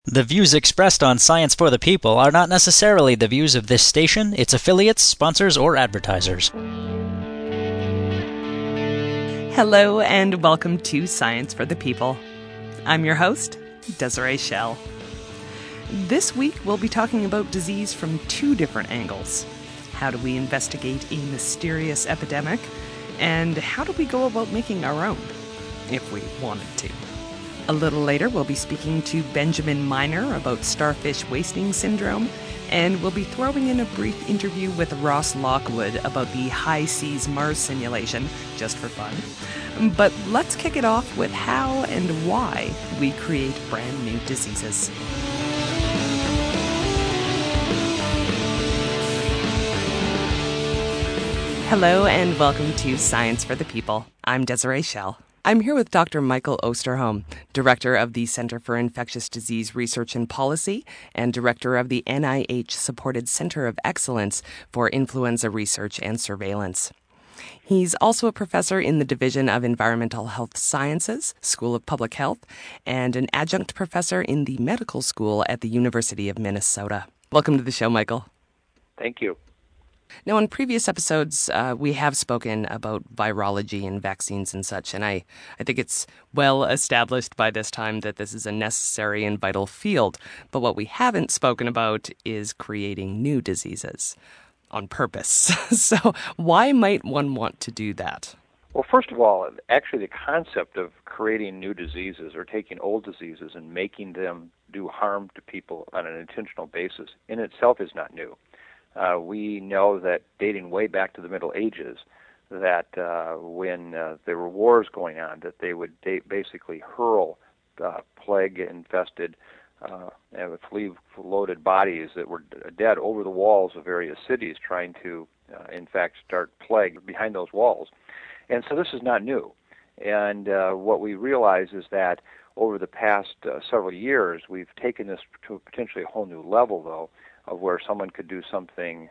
The views expressed on Science for the People are not necessarily the views of this station, its affiliates, sponsors, or advertisers. Hello and welcome to Science for the People. I'm your host, Desiree Schell. This week we'll be talking about disease from two different angles. How do we investigate a mysterious epidemic? And how do we go about making our own, if we wanted to? A little later, we'll be speaking to Benjamin Miner about starfish wasting syndrome, and we'll be throwing in a brief interview with Ross Lockwood about the High Seas Mars simulation, just for fun. But let's kick it off with how and why we create brand new diseases. Hello and welcome to Science for the People. I'm Desiree Schell. I'm here with Dr. Michael Osterholm, Director of the Center for Infectious Disease Research and Policy and Director of the NIH-supported Center of Excellence for Influenza Research and Surveillance. He's also a professor in the Division of Environmental Health Sciences, School of Public Health, and an adjunct professor in the medical school at the University of Minnesota. Welcome to the show, Michael. Thank you. Now, in previous episodes, we have spoken about virology and vaccines and such, and I think it's well established by this time that this is a necessary and vital field. But what we haven't spoken about is creating new diseases on purpose. So why might one want to do that? Well, first of all, actually the concept of creating new diseases or taking old diseases and making them do harm to people on an intentional basis in itself is not new. We know that dating way back to the Middle Ages, that when there were wars going on, that they would basically hurl plague-infested, flea-loaded bodies that were dead over the walls of various cities, trying to, in fact, start plague behind those walls. And so this is not new. And what we realize is that over the past several years, we've taken this to potentially a whole new level, though, of where someone could do something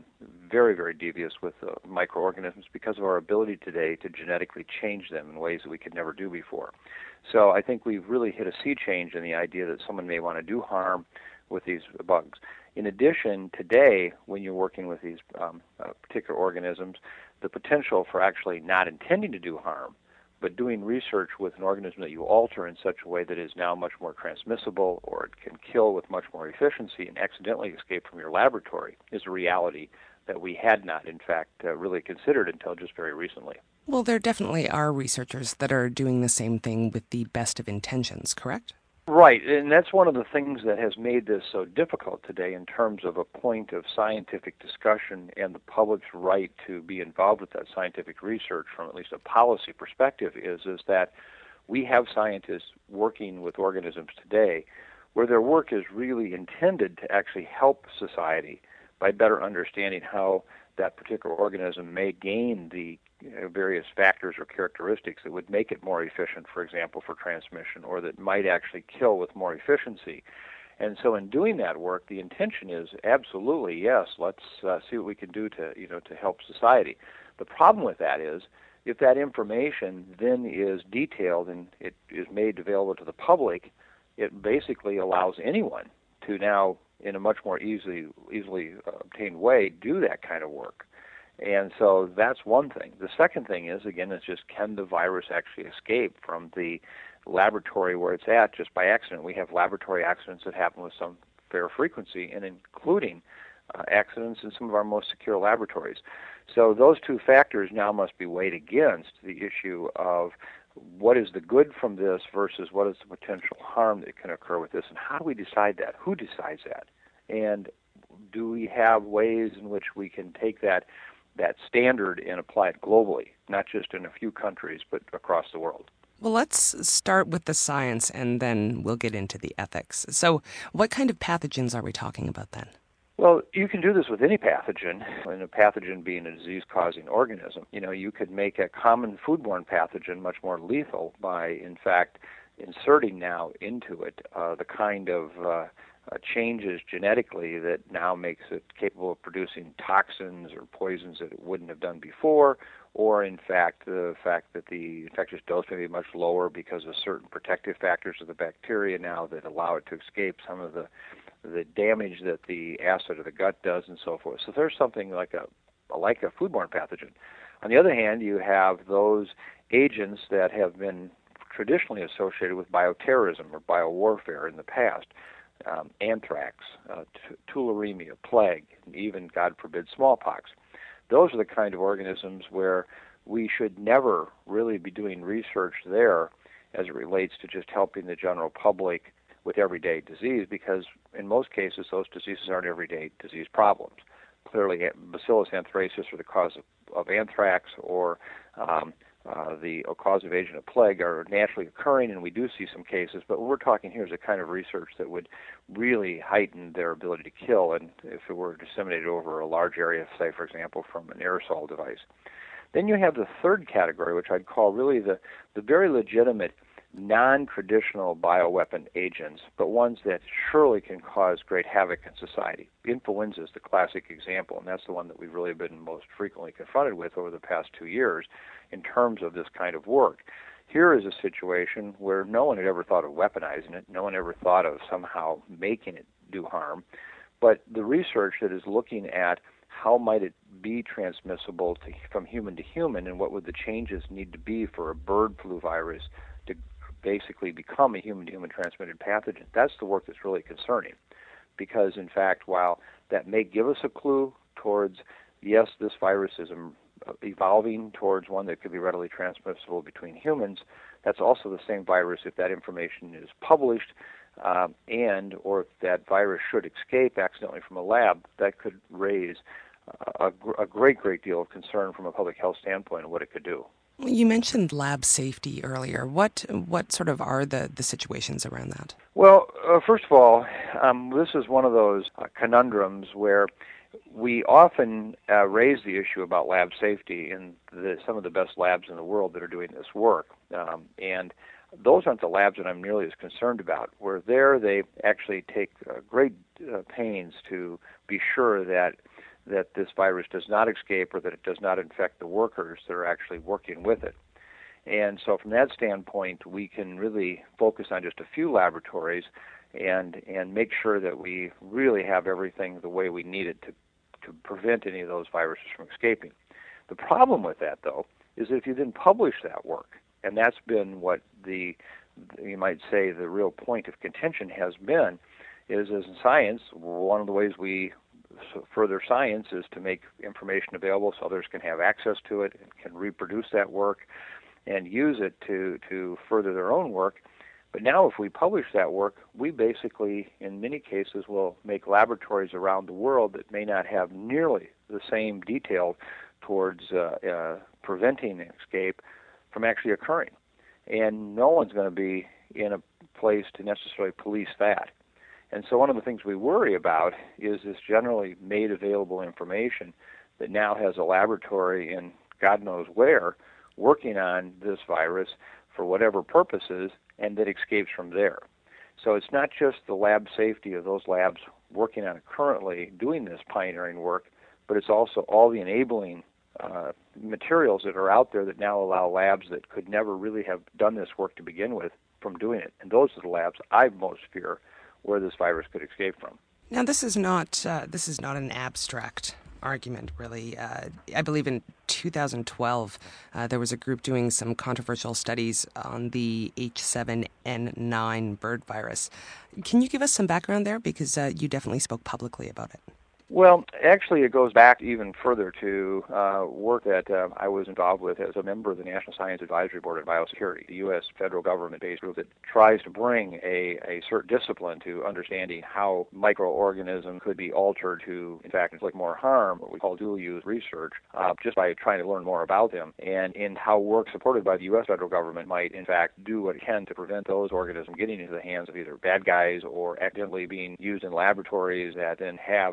very, very devious with microorganisms because of our ability today to genetically change them in ways that we could never do before. So I think we've really hit a sea change in the idea that someone may want to do harm with these bugs. In addition, today, when you're working with these particular organisms, the potential for actually not intending to do harm, but doing research with an organism that you alter in such a way that is now much more transmissible, or it can kill with much more efficiency and accidentally escape from your laboratory, is a reality that we had not, in fact, really considered until just very recently. Well, there definitely are researchers that are doing the same thing with the best of intentions, correct? Right, and that's one of the things that has made this so difficult today in terms of a point of scientific discussion and the public's right to be involved with that scientific research from at least a policy perspective is that we have scientists working with organisms today where their work is really intended to actually help society by better understanding how that particular organism may gain the various factors or characteristics that would make it more efficient, for example, for transmission, or that might actually kill with more efficiency. And so in doing that work, the intention is absolutely, yes, let's see what we can do to help society. The problem with that is if that information then is detailed and it is made available to the public, it basically allows anyone to now, in a much more easily obtained way, do that kind of work. And so that's one thing. The second thing is, again, is just can the virus actually escape from the laboratory where it's at just by accident? We have laboratory accidents that happen with some fair frequency, and including accidents in some of our most secure laboratories. So those two factors now must be weighed against the issue of what is the good from this versus what is the potential harm that can occur with this, and how do we decide that? Who decides that? And do we have ways in which we can take that standard and apply it globally, not just in a few countries, but across the world? Well, let's start with the science, and then we'll get into the ethics. So what kind of pathogens are we talking about then? Well, you can do this with any pathogen, and a pathogen being a disease-causing organism. You could make a common foodborne pathogen much more lethal by, in fact, inserting now into it the kind of changes genetically that now makes it capable of producing toxins or poisons that it wouldn't have done before, or in fact the fact that the infectious dose may be much lower because of certain protective factors of the bacteria now that allow it to escape some of the damage that the acid of the gut does and so forth. So there's something like a foodborne pathogen. On the other hand, you have those agents that have been traditionally associated with bioterrorism or biowarfare in the past. Anthrax, tularemia, plague, even, God forbid, smallpox. Those are the kind of organisms where we should never really be doing research there as it relates to just helping the general public with everyday disease, because in most cases those diseases aren't everyday disease problems. Clearly, Bacillus anthracis are the cause of anthrax, or the causative agent of plague are naturally occurring, and we do see some cases, but what we're talking here is a kind of research that would really heighten their ability to kill, and if it were disseminated over a large area, say, for example, from an aerosol device. Then you have the third category, which I'd call really the very legitimate non-traditional bioweapon agents, but ones that surely can cause great havoc in society. Influenza is the classic example, and that's the one that we've really been most frequently confronted with over the past 2 years in terms of this kind of work. Here is a situation where no one had ever thought of weaponizing it, no one ever thought of somehow making it do harm, but the research that is looking at how might it be transmissible from human to human, and what would the changes need to be for a bird flu virus to basically become a human-to-human transmitted pathogen. That's the work that's really concerning, because in fact, while that may give us a clue towards, yes, this virus is evolving towards one that could be readily transmissible between humans, that's also the same virus if that information is published, or if that virus should escape accidentally from a lab, that could raise a great deal of concern from a public health standpoint of what it could do. You mentioned lab safety earlier. What sort of are the situations around that? Well, first of all, this is one of those conundrums where we often raise the issue about lab safety in some of the best labs in the world that are doing this work. And those aren't the labs that I'm nearly as concerned about. Where they actually take great pains to be sure that this virus does not escape or that it does not infect the workers that are actually working with it. And so from that standpoint, we can really focus on just a few laboratories and make sure that we really have everything the way we need it to prevent any of those viruses from escaping. The problem with that, though, is that if you didn't publish that work, and that's been what you might say the real point of contention has been, is as in science, one of the ways we further science is to make information available so others can have access to it and can reproduce that work and use it to further their own work. But now if we publish that work, we basically, in many cases, will make laboratories around the world that may not have nearly the same detail towards preventing escape from actually occurring. And no one's going to be in a place to necessarily police that. And so one of the things we worry about is this generally made available information that now has a laboratory in God knows where working on this virus for whatever purposes, and that escapes from there. So it's not just the lab safety of those labs working on it currently doing this pioneering work, but it's also all the enabling materials that are out there that now allow labs that could never really have done this work to begin with from doing it. And those are the labs I most fear where this virus could escape from. Now, this is not an abstract argument, really. I believe in 2012, there was a group doing some controversial studies on the H7N9 bird virus. Can you give us some background there? Because you definitely spoke publicly about it. Well, actually, it goes back even further to work that I was involved with as a member of the National Science Advisory Board on Biosecurity, the U.S. federal government-based group that tries to bring a certain discipline to understanding how microorganisms could be altered to, in fact, inflict more harm, what we call dual-use research, just by trying to learn more about them, and in how work supported by the U.S. federal government might, in fact, do what it can to prevent those organisms getting into the hands of either bad guys or accidentally being used in laboratories that then have released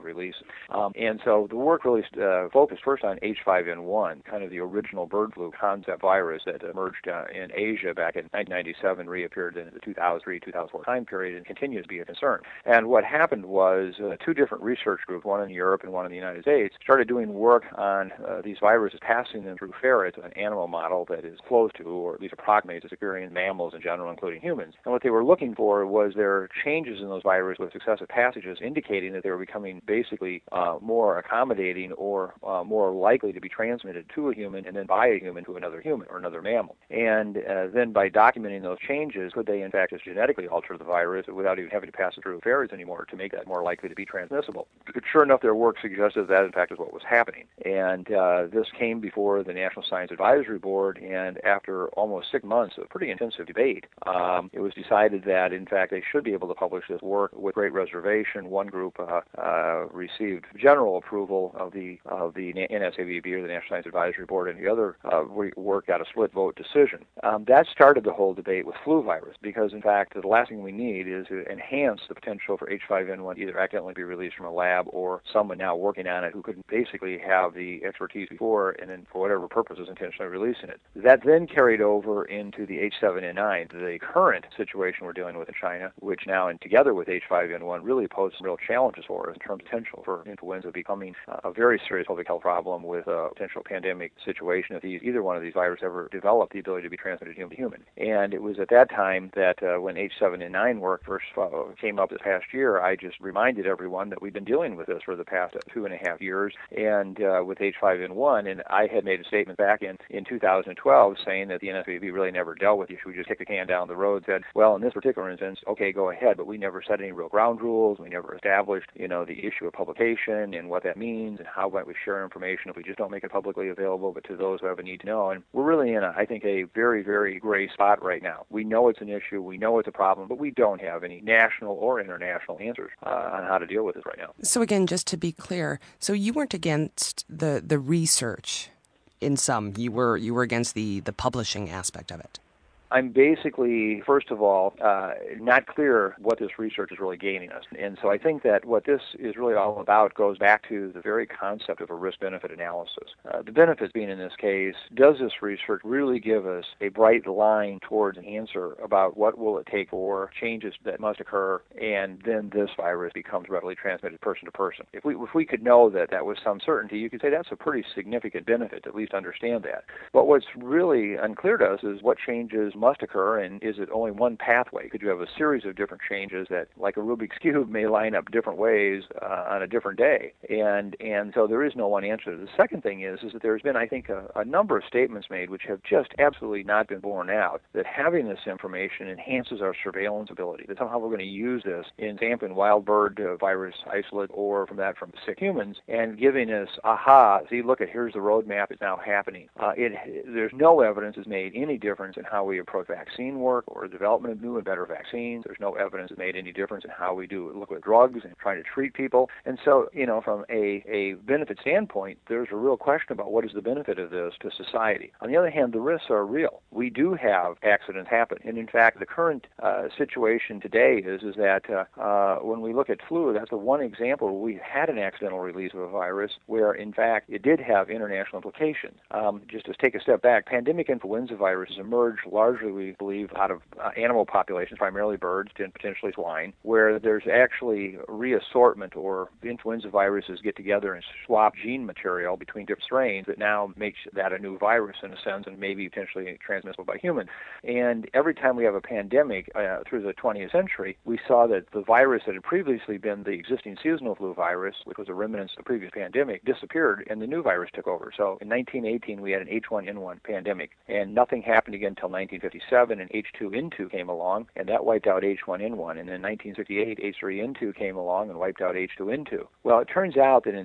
And so the work really focused first on H5N1, kind of the original bird flu concept virus that emerged in Asia back in 1997, reappeared in the 2003-2004 time period, and continues to be a concern. And what happened was two different research groups, one in Europe and one in the United States, started doing work on these viruses, passing them through ferrets, an animal model that is close to, or at least approximates, as occurring in mammals in general, including humans. And what they were looking for was there changes in those viruses with successive passages indicating that they were becoming basically more accommodating or more likely to be transmitted to a human and then by a human to another human or another mammal. And then by documenting those changes, could they in fact just genetically alter the virus without even having to pass it through ferrets anymore to make that more likely to be transmissible? But sure enough, their work suggested that in fact is what was happening. And this came before the National Science Advisory Board, and after almost 6 months of pretty intensive debate, it was decided that in fact they should be able to publish this work with great reservation. One group received general approval of the NSABB, or the National Science Advisory Board, and the other work got a split vote decision. That started the whole debate with flu virus, because in fact the last thing we need is to enhance the potential for H5N1 either accidentally be released from a lab or someone now working on it who could basically have the expertise before and then for whatever purpose is intentionally releasing it. That then carried over into the H7N9, the current situation we're dealing with in China, which now, and together with H5N1, really poses some real challenges for us in terms of potential for influenza becoming a very serious public health problem with a potential pandemic situation if either one of these viruses ever developed the ability to be transmitted human to human. And it was at that time that when H7N9 work first came up this past year, I just reminded everyone that we've been dealing with this for the past 2.5 years, and with H5N1, and I had made a statement back in 2012 saying that the NSABB really never dealt with the issue. We just kicked the can down the road, said, well, in this particular instance, okay, go ahead, but we never set any real ground rules. We never established, the issue of publication and what that means and how might we share information if we just don't make it publicly available, but to those who have a need to know. And we're really in, I think, a very, very gray spot right now. We know it's an issue, we know it's a problem, but we don't have any national or international answers on how to deal with it right now. So again, just to be clear, so you weren't against the research in some, you were against the publishing aspect of it. I'm basically, first of all, not clear what this research is really gaining us. And so I think that what this is really all about goes back to the very concept of a risk-benefit analysis. The benefits being in this case, does this research really give us a bright line towards an answer about what will it take for changes that must occur and then this virus becomes readily transmitted person to person? If we could know that with some certainty, you could say that's a pretty significant benefit to at least understand that. But what's really unclear to us is what changes must occur, and is it only one pathway? Could you have a series of different changes that, like a Rubik's Cube, may line up different ways on a different day? And so there is no one answer. The second thing is that there's been, I think, a number of statements made which have just absolutely not been borne out, that having this information enhances our surveillance ability, that somehow we're going to use this in sampling wild bird virus isolate or from sick humans and giving us, see, look at, here's the roadmap, it's now happening. There's no evidence has made any difference in how we approach vaccine work or development of new and better vaccines. There's no evidence that made any difference in how we look at drugs and trying to treat people. And so, from a benefit standpoint, there's a real question about what is the benefit of this to society. On the other hand, the risks are real. We do have accidents happen. And in fact, the current situation today is that when we look at flu, that's the one example where we had an accidental release of a virus where, in fact, it did have international implications. Just to take a step back, pandemic influenza viruses emerged largely, we believe, out of animal populations, primarily birds and potentially swine, where there's actually reassortment, or influenza viruses get together and swap gene material between different strains that now makes that a new virus in a sense and maybe potentially transmissible by humans. And every time we have a pandemic through the 20th century, we saw that the virus that had previously been the existing seasonal flu virus, which was a remnant of the previous pandemic, disappeared and the new virus took over. So in 1918, we had an H1N1 pandemic, and nothing happened again until 1957, and H2N2 came along, and that wiped out H1N1. And in 1958, H3N2 came along and wiped out H2N2. Well, it turns out that in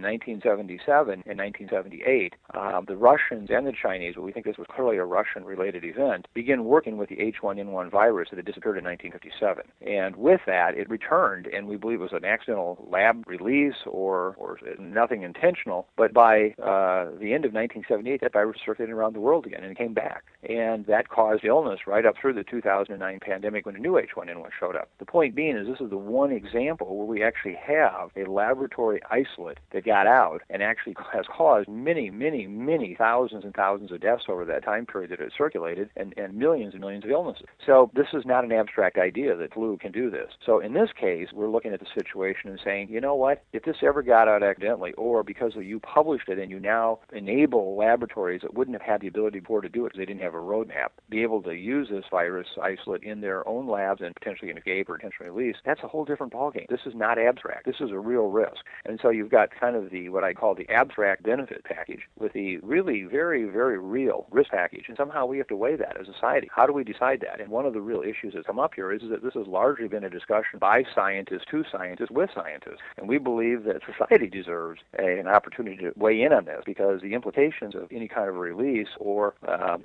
1977 and 1978, the Russians and the Chinese, but we think this was clearly a Russian-related event, began working with the H1N1 virus that had disappeared in 1957. And with that, it returned, and we believe it was an accidental lab release or nothing intentional, but by the end of 1978, that virus circulated around the world again, and it came back. And that caused illness illness right up through the 2009 pandemic when a new H1N1 showed up. The point being is this is the one example where we actually have a laboratory isolate that got out and actually has caused many, many, many thousands and thousands of deaths over that time period that it circulated and millions and millions of illnesses. So this is not an abstract idea that flu can do this. So in this case, we're looking at the situation and saying, you know what, if this ever got out accidentally or because you published it and you now enable laboratories that wouldn't have had the ability before to do it because they didn't have a roadmap, be able to use this virus isolate in their own labs and potentially escape or potentially release, that's a whole different ballgame. This is not abstract. This is a real risk. And so you've got kind of what I call the abstract benefit package with the really very, very real risk package. And somehow we have to weigh that as a society. How do we decide that? And one of the real issues that's come up here is that this has largely been a discussion by scientists to scientists with scientists. And we believe that society deserves an opportunity to weigh in on this because the implications of any kind of release or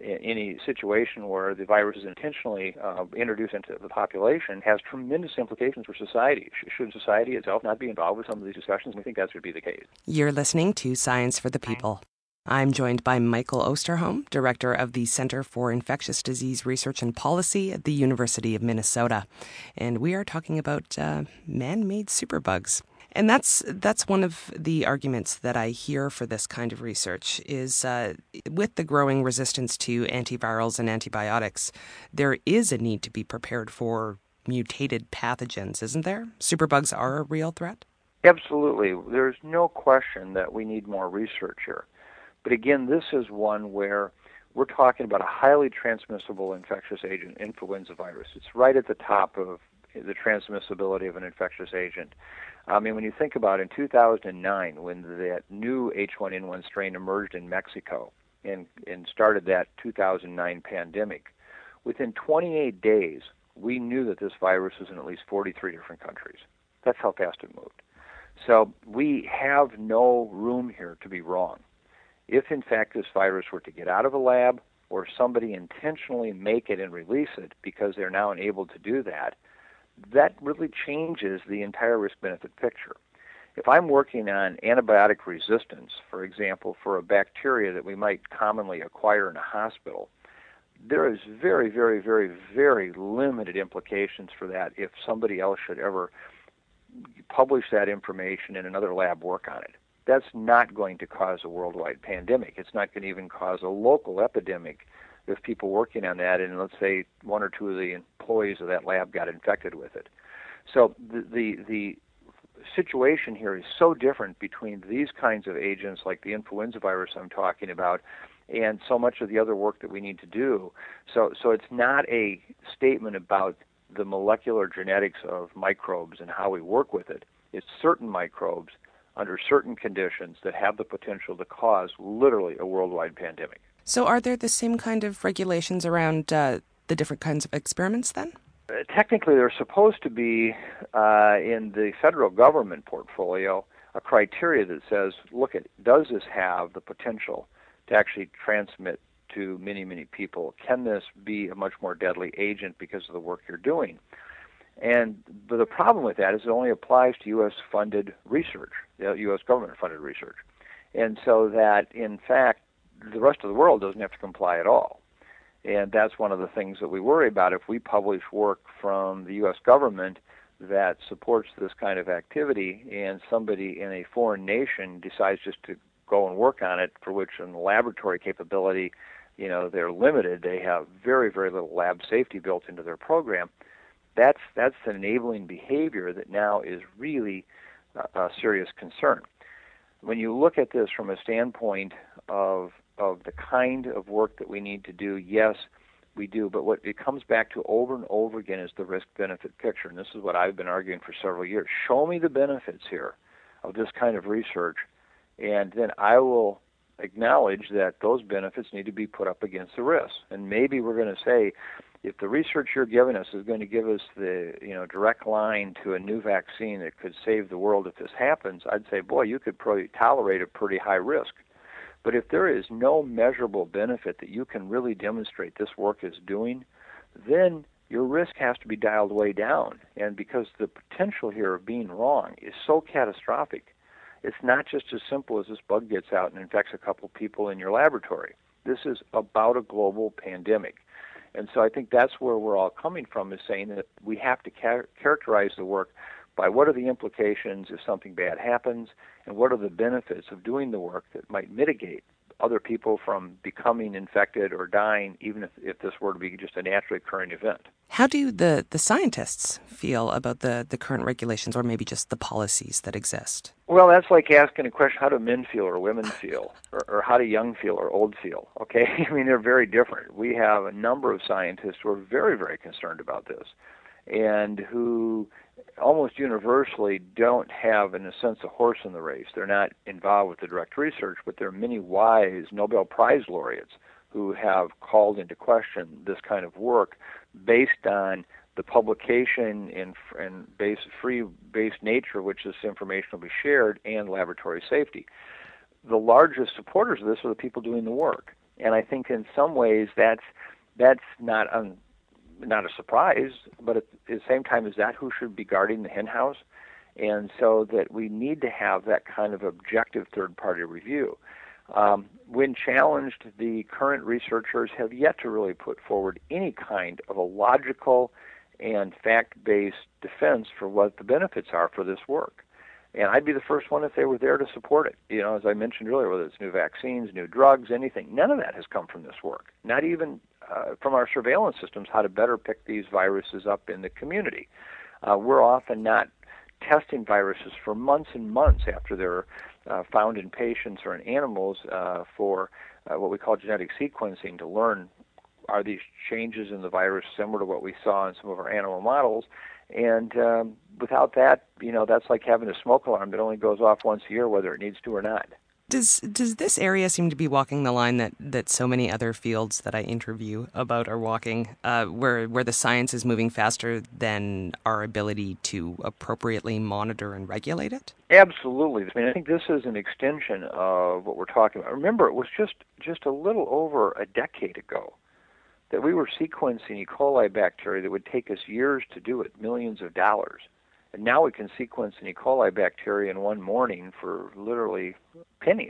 any situation where the virus is intentionally introduced into the population has tremendous implications for society. Should society itself not be involved with some of these discussions? We think that should be the case. You're listening to Science for the People. I'm joined by Michael Osterholm, Director of the Center for Infectious Disease Research and Policy at the University of Minnesota. And we are talking about man-made superbugs. And that's one of the arguments that I hear for this kind of research is with the growing resistance to antivirals and antibiotics, there is a need to be prepared for mutated pathogens, isn't there? Superbugs are a real threat? Absolutely. There's no question that we need more research here. But again, this is one where we're talking about a highly transmissible infectious agent, influenza virus. It's right at the top of the transmissibility of an infectious agent. I mean, when you think about in 2009, when that new H1N1 strain emerged in Mexico and started that 2009 pandemic, within 28 days, we knew that this virus was in at least 43 different countries. That's how fast it moved. So we have no room here to be wrong. If, in fact, this virus were to get out of a lab or somebody intentionally make it and release it because they're now enabled to do that, that really changes the entire risk-benefit picture. If I'm working on antibiotic resistance, for example, for a bacteria that we might commonly acquire in a hospital, there is very, very, very, very limited implications for that if somebody else should ever publish that information and another lab work on it. That's not going to cause a worldwide pandemic. It's not going to even cause a local epidemic if people working on that and let's say one or two of the employees of that lab got infected with it. So the situation here is so different between these kinds of agents like the influenza virus I'm talking about and so much of the other work that we need to do. So it's not a statement about the molecular genetics of microbes and how we work with it. It's certain microbes under certain conditions that have the potential to cause literally a worldwide pandemic. So are there the same kind of regulations around the different kinds of experiments then? Technically, there's supposed to be in the federal government portfolio a criteria that says, look, does this have the potential to actually transmit to many, many people? Can this be a much more deadly agent because of the work you're doing? And the problem with that is it only applies to U.S.-funded research, U.S. government-funded research. And so that, in fact, the rest of the world doesn't have to comply at all. And that's one of the things that we worry about. If we publish work from the U.S. government that supports this kind of activity and somebody in a foreign nation decides just to go and work on it, for which in laboratory capability, they're limited, they have very, very little lab safety built into their program, that's an enabling behavior that now is really a serious concern. When you look at this from a standpoint of the kind of work that we need to do, yes, we do, but what it comes back to over and over again is the risk-benefit picture, and this is what I've been arguing for several years. Show me the benefits here of this kind of research, and then I will acknowledge that those benefits need to be put up against the risks. And maybe we're going to say, if the research you're giving us is going to give us the direct line to a new vaccine that could save the world if this happens, I'd say, boy, you could probably tolerate a pretty high risk. But if there is no measurable benefit that you can really demonstrate this work is doing, then your risk has to be dialed way down. And because the potential here of being wrong is so catastrophic, it's not just as simple as this bug gets out and infects a couple people in your laboratory. This is about a global pandemic. And so I think that's where we're all coming from, is saying that we have to characterize the work by what are the implications if something bad happens, and what are the benefits of doing the work that might mitigate other people from becoming infected or dying, even if this were to be just a naturally occurring event. How do the scientists feel about the current regulations, or maybe just the policies that exist? Well, that's like asking a question, how do men feel or women feel, or how do young feel or old feel, okay? I mean, they're very different. We have a number of scientists who are very, very concerned about this, and who almost universally don't have, in a sense, a horse in the race. They're not involved with the direct research, but there are many wise Nobel Prize laureates who have called into question this kind of work based on the publication and free-based nature which this information will be shared, and laboratory safety. The largest supporters of this are the people doing the work, and I think in some ways that's not a surprise, but at the same time, is that who should be guarding the henhouse? And so that we need to have that kind of objective third-party review. When challenged, the current researchers have yet to really put forward any kind of a logical and fact-based defense for what the benefits are for this work. And I'd be the first one if they were there to support it. You know, as I mentioned earlier, whether it's new vaccines, new drugs, anything, none of that has come from this work. Not even from our surveillance systems, how to better pick these viruses up in the community. We're often not testing viruses for months and months after they're found in patients or in animals for what we call genetic sequencing, to learn, are these changes in the virus similar to what we saw in some of our animal models? And without that, you know, that's like having a smoke alarm that only goes off once a year, whether it needs to or not. Does this area seem to be walking the line that so many other fields that I interview about are walking, where the science is moving faster than our ability to appropriately monitor and regulate it? Absolutely. I mean, I think this is an extension of what we're talking about. Remember, it was just a little over a decade ago that we were sequencing E. coli bacteria that would take us years to do it, millions of dollars. And now we can sequence an E. coli bacteria in one morning for literally pennies.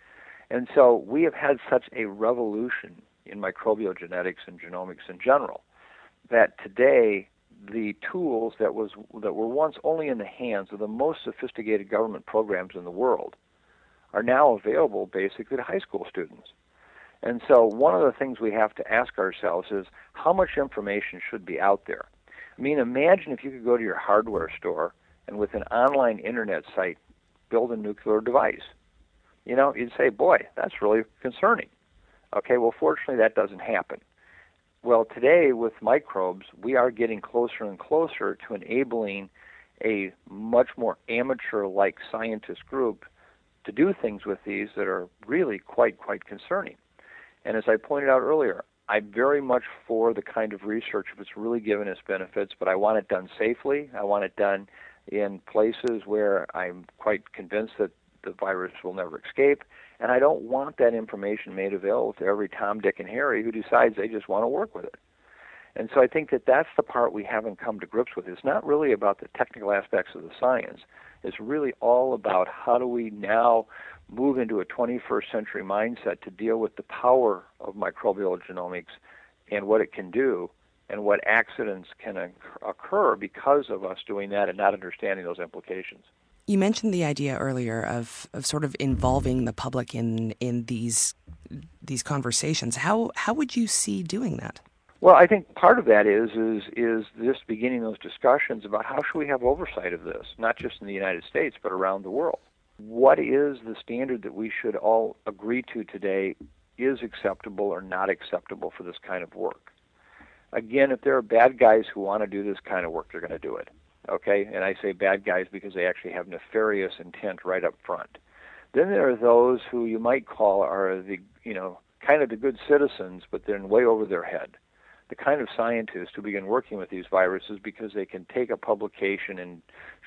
And so we have had such a revolution in microbial genetics and genomics in general that today the tools that were once only in the hands of the most sophisticated government programs in the world are now available basically to high school students. And so one of the things we have to ask ourselves is, how much information should be out there? I mean, imagine if you could go to your hardware store and with an online internet site build a nuclear device. You know, you'd say, boy, that's really concerning. Okay, well, fortunately that doesn't happen. Well, today with microbes, we are getting closer and closer to enabling a much more amateur-like scientist group to do things with these that are really quite concerning. And as I pointed out earlier, I'm very much for the kind of research if it's really given us benefits, but I want it done safely. I want it done in places where I'm quite convinced that the virus will never escape, and I don't want that information made available to every Tom, Dick, and Harry who decides they just want to work with it. And so I think that that's the part we haven't come to grips with. It's not really about the technical aspects of the science. It's really all about how do we now move into a 21st century mindset to deal with the power of microbial genomics and what it can do and what accidents can occur because of us doing that and not understanding those implications. You mentioned the idea earlier of sort of involving the public in these conversations. How would you see doing that? Well, I think part of that is just beginning those discussions about how should we have oversight of this, not just in the United States, but around the world. What is the standard that we should all agree to today is acceptable or not acceptable for this kind of work? Again, if there are bad guys who want to do this kind of work, they're going to do it. Okay? And I say bad guys because they actually have nefarious intent right up front. Then there are those who you might call are the, kind of the good citizens, but they're way over their head. The kind of scientists who begin working with these viruses because they can take a publication and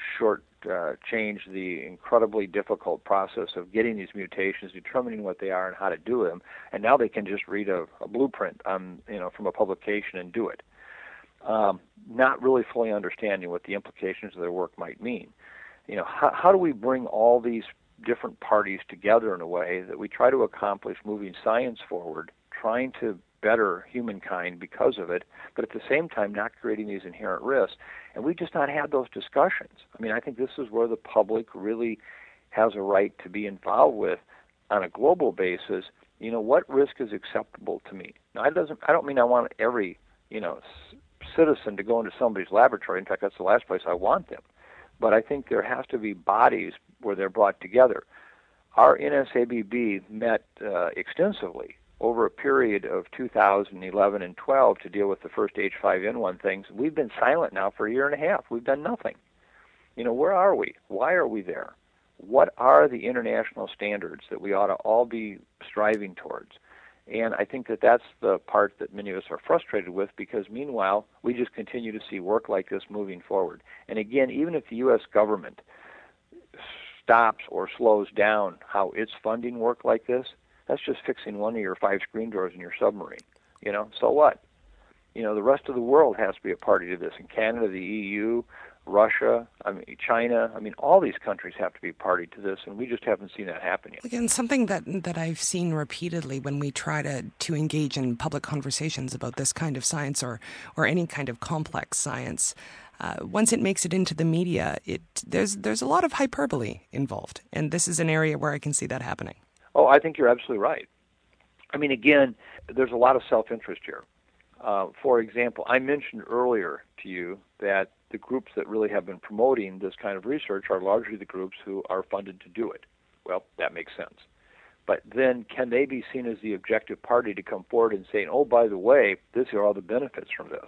change the incredibly difficult process of getting these mutations, determining what they are and how to do them, and now they can just read a blueprint from a publication and do it. Not really fully understanding what the implications of their work might mean. How do we bring all these different parties together in a way that we try to accomplish moving science forward, trying to better humankind because of it, but at the same time not creating these inherent risks. And we've just not had those discussions. I mean, I think this is where the public really has a right to be involved with, on a global basis, what risk is acceptable to me. Now, I don't mean I want every, citizen to go into somebody's laboratory. In fact, that's the last place I want them. But I think there has to be bodies where they're brought together. Our NSABB met extensively over a period of 2011 and 12 to deal with the first H5N1 things. We've been silent now for a year and a half. We've done nothing. Where are we? Why are we there? What are the international standards that we ought to all be striving towards? And I think that that's the part that many of us are frustrated with, because meanwhile, we just continue to see work like this moving forward. And again, even if the U.S. government stops or slows down how it's funding work like this, that's just fixing one of your 5 screen doors in your submarine. So what? The rest of the world has to be a party to this. In Canada, the EU, Russia, China, all these countries have to be party to this, and we just haven't seen that happen yet. Again, something that I've seen repeatedly when we try to engage in public conversations about this kind of science or any kind of complex science, once it makes it into the media, there's a lot of hyperbole involved, and this is an area where I can see that happening. Oh, I think you're absolutely right. Again, there's a lot of self-interest here. For example, I mentioned earlier to you that the groups that really have been promoting this kind of research are largely the groups who are funded to do it. Well, that makes sense. But then can they be seen as the objective party to come forward and say, oh, by the way, these are all the benefits from this?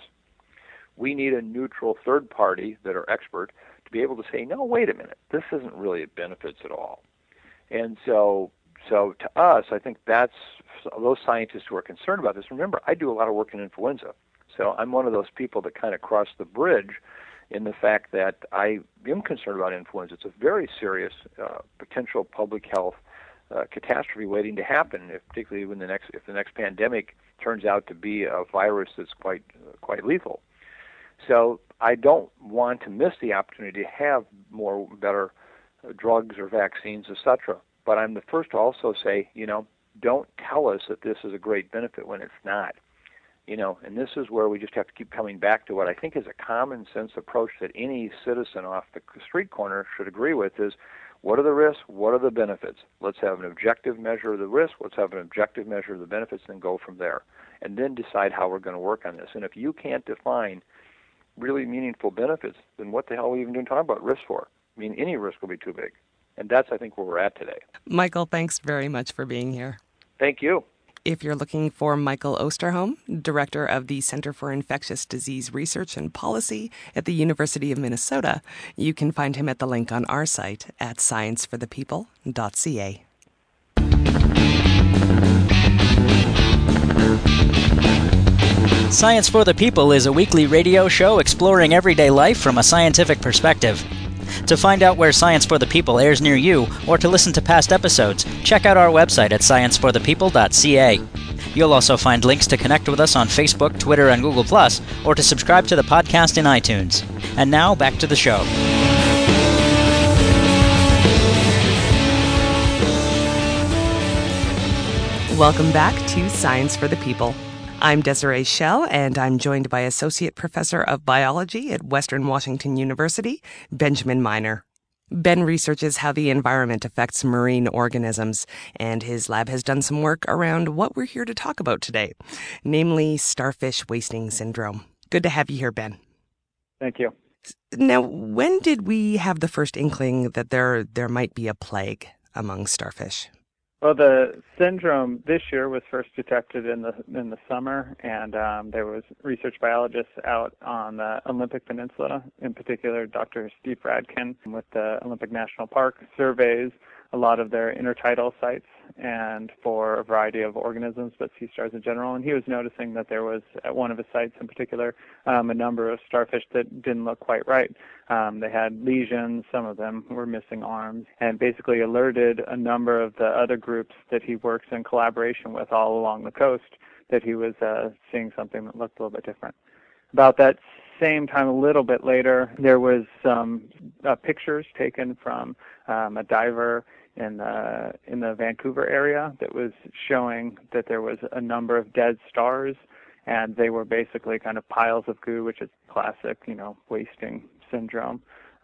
We need a neutral third party that are expert to be able to say, no, wait a minute, this isn't really benefits at all. And so to us, I think that's those scientists who are concerned about this. Remember, I do a lot of work in influenza. So I'm one of those people that kind of cross the bridge in the fact that I am concerned about influenza. It's a very serious potential public health catastrophe waiting to happen, particularly when if the next pandemic turns out to be a virus that's quite lethal. So I don't want to miss the opportunity to have better drugs or vaccines, etc. But I'm the first to also say, don't tell us that this is a great benefit when it's not. And this is where we just have to keep coming back to what I think is a common sense approach that any citizen off the street corner should agree with is, what are the risks? What are the benefits? Let's have an objective measure of the risk. Let's have an objective measure of the benefits and go from there. And then decide how we're going to work on this. And if you can't define really meaningful benefits, then what the hell are we even talking about risk for? Any risk will be too big. And that's, I think, where we're at today. Michael, thanks very much for being here. Thank you. If you're looking for Michael Osterholm, Director of the Center for Infectious Disease Research and Policy at the University of Minnesota, you can find him at the link on our site at scienceforthepeople.ca. Science for the People is a weekly radio show exploring everyday life from a scientific perspective. To find out where Science for the People airs near you, or to listen to past episodes, check out our website at scienceforthepeople.ca. You'll also find links to connect with us on Facebook, Twitter, and Google+, or to subscribe to the podcast in iTunes. And now, back to the show. Welcome back to Science for the People. I'm Desiree Schell, and I'm joined by Associate Professor of Biology at Western Washington University, Benjamin Miner. Ben researches how the environment affects marine organisms, and his lab has done some work around what we're here to talk about today, namely starfish wasting syndrome. Good to have you here, Ben. Thank you. Now, when did we have the first inkling that there might be a plague among starfish? Well, the syndrome this year was first detected in the summer, and there was research biologists out on the Olympic Peninsula, in particular Dr. Steve Radkin with the Olympic National Park, surveys a lot of their intertidal sites and for a variety of organisms, but sea stars in general. And he was noticing that there was, at one of his sites in particular, a number of starfish that didn't look quite right. They had lesions, some of them were missing arms, and basically alerted a number of the other groups that he works in collaboration with all along the coast that he was seeing something that looked a little bit different. About that same time, a little bit later, there was some pictures taken from a diver in the Vancouver area that was showing that there was a number of dead stars, and they were basically kind of piles of goo, which is classic, wasting syndrome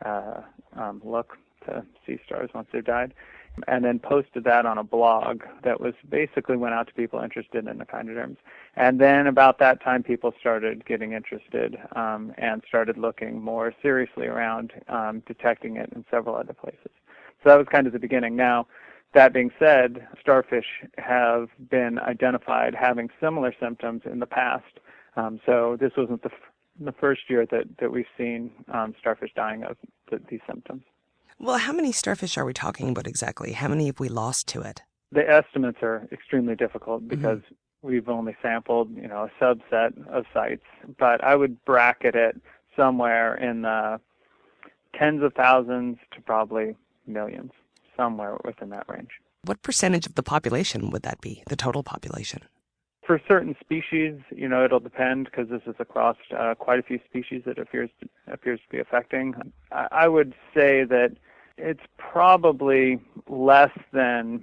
look to sea stars once they've died. And then posted that on a blog that was basically went out to people interested in echinoderms. And then about that time, people started getting interested and started looking more seriously around detecting it in several other places. So that was kind of the beginning. Now, that being said, starfish have been identified having similar symptoms in the past. So this wasn't the first year that we've seen starfish dying of these symptoms. Well, how many starfish are we talking about exactly? How many have we lost to it? The estimates are extremely difficult because we've only sampled, a subset of sites. But I would bracket it somewhere in the tens of thousands to probably millions, somewhere within that range. What percentage of the population would that be, the total population? For certain species, it'll depend because this is across quite a few species that appears to be affecting. I would say that it's probably less than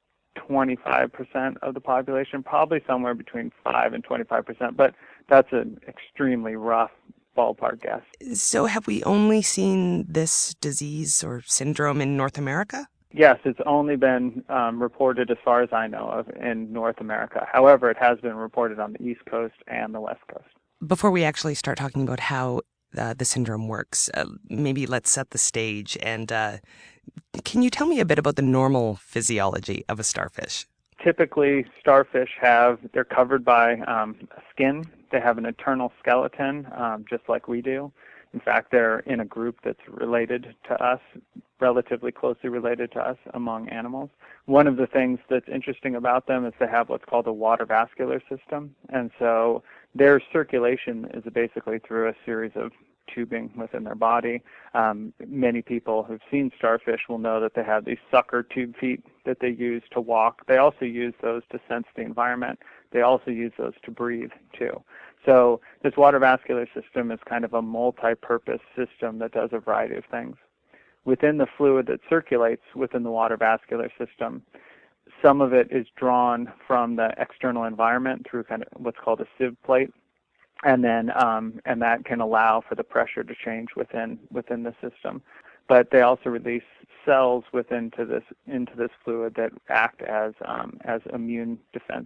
25% of the population, probably somewhere between 5 and 25%, but that's an extremely rough ballpark guess. So have we only seen this disease or syndrome in North America? Yes, it's only been reported, as far as I know of, in North America. However, it has been reported on the East Coast and the West Coast. Before we actually start talking about how the syndrome works, maybe let's set the stage. And can you tell me a bit about the normal physiology of a starfish? Typically, starfish they're covered by a skin. They have an internal skeleton, just like we do. In fact, they're in a group that's related to us, relatively closely related to us among animals. One of the things that's interesting about them is they have what's called a water vascular system. And so their circulation is basically through a series of tubing within their body. Many people who've seen starfish will know that they have these sucker tube feet that they use to walk. They also use those to sense the environment. They also use those to breathe, too. So this water vascular system is kind of a multi-purpose system that does a variety of things. Within the fluid that circulates within the water vascular system, some of it is drawn from the external environment through kind of what's called a sieve plate, and then and that can allow for the pressure to change within the system. But they also release cells into this fluid that act as immune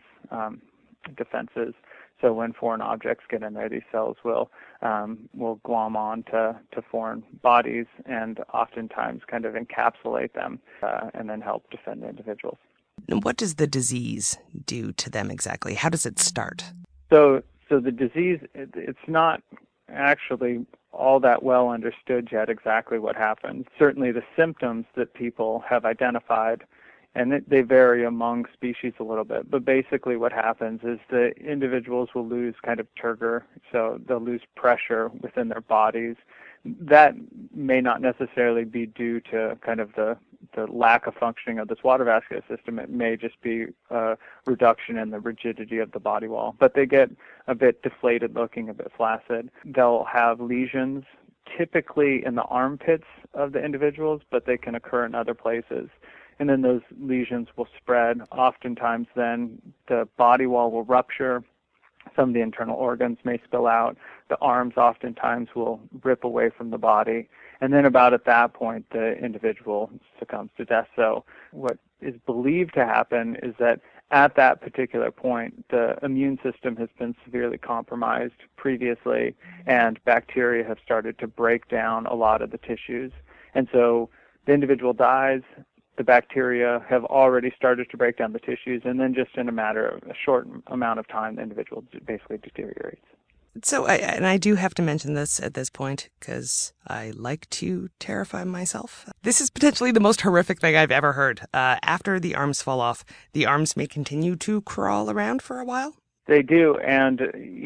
defenses. So when foreign objects get in there, these cells will glom on to foreign bodies and oftentimes kind of encapsulate them and then help defend the individuals. What does the disease do to them exactly? How does it start? So the disease, it's not actually all that well understood yet exactly what happens. Certainly the symptoms that people have identified, and they vary among species a little bit, but basically what happens is the individuals will lose kind of turgor, so they'll lose pressure within their bodies. That may not necessarily be due to kind of the lack of functioning of this water vascular system. It may just be a reduction in the rigidity of the body wall, but they get a bit deflated looking, a bit flaccid. They'll have lesions typically in the armpits of the individuals, but they can occur in other places. And then those lesions will spread. Oftentimes then the body wall will rupture. Some of the internal organs may spill out. The arms oftentimes will rip away from the body. And then about at that point, the individual succumbs to death. So what is believed to happen is that at that particular point, the immune system has been severely compromised previously, and bacteria have started to break down a lot of the tissues. And so the individual dies. The bacteria have already started to break down the tissues, and then just in a short amount of time, the individual basically deteriorates. So, I do have to mention this at this point because I like to terrify myself. This is potentially the most horrific thing I've ever heard. After the arms fall off, the arms may continue to crawl around for a while? They do, and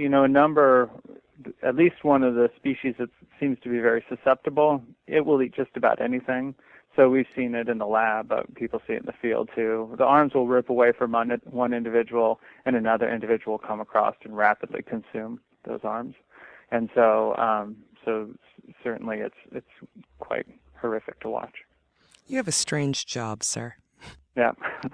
at least one of the species that seems to be very susceptible, it will eat just about anything. So we've seen it in the lab, but people see it in the field too. The arms will rip away from one individual, and another individual will come across and rapidly consume those arms. And so certainly it's quite horrific to watch. You have a strange job, sir. Yeah.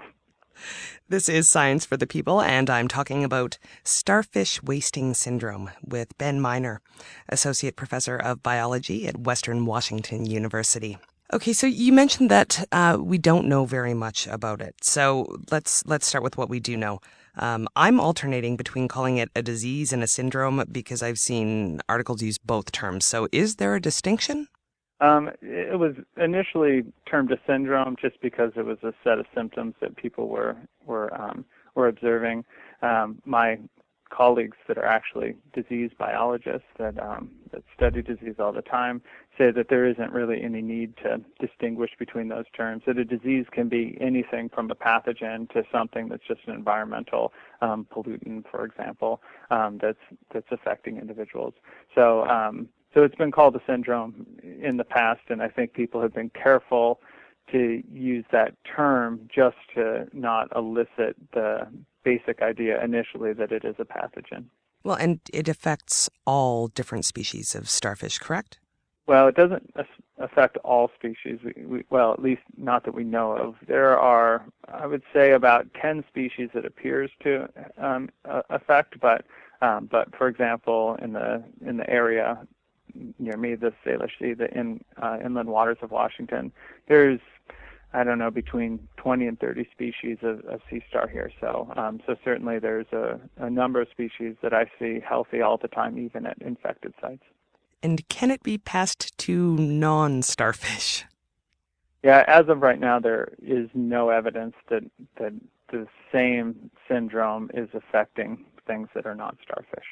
This is Science for the People, and I'm talking about starfish wasting syndrome with Ben Miner, Associate Professor of Biology at Western Washington University. Okay, so you mentioned that we don't know very much about it. So let's start with what we do know. I'm alternating between calling it a disease and a syndrome because I've seen articles use both terms. So is there a distinction? It was initially termed a syndrome just because it was a set of symptoms that people were observing. My colleagues that are actually disease biologists that study disease all the time say that there isn't really any need to distinguish between those terms. That a disease can be anything from a pathogen to something that's just an environmental pollutant, for example, that's affecting individuals. So it's been called a syndrome in the past, and I think people have been careful to use that term just to not elicit the basic idea initially that it is a pathogen. Well, and it affects all different species of starfish, correct? Well, it doesn't affect all species. Well, at least not that we know of. There are, I would say, about 10 species that appears to affect, but for example, in the area near me, the Salish Sea, the inland waters of Washington, there's, I don't know, between 20 and 30 species of sea star here. So certainly there's a number of species that I see healthy all the time, even at infected sites. And can it be passed to non-starfish? Yeah, as of right now, there is no evidence that the same syndrome is affecting things that are not starfish.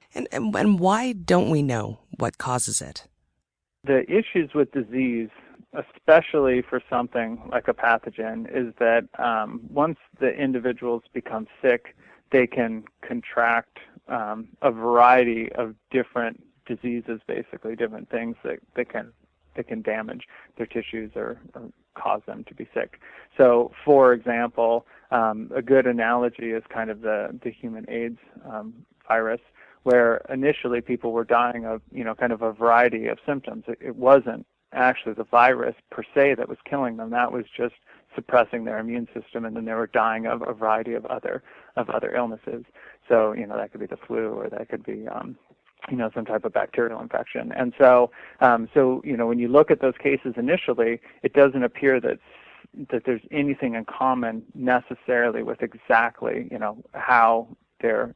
And why don't we know what causes it? The issues with disease, especially for something like a pathogen, is that once the individuals become sick, they can contract a variety of different diseases, basically different things that can damage their tissues or cause them to be sick. So, for example, a good analogy is kind of the human AIDS virus, where initially people were dying of, kind of a variety of symptoms. It wasn't actually the virus per se that was killing them. That was just suppressing their immune system, and then they were dying of a variety of other illnesses. So, that could be the flu, or that could be some type of bacterial infection. And so when you look at those cases initially, it doesn't appear that there's anything in common necessarily with exactly, how they're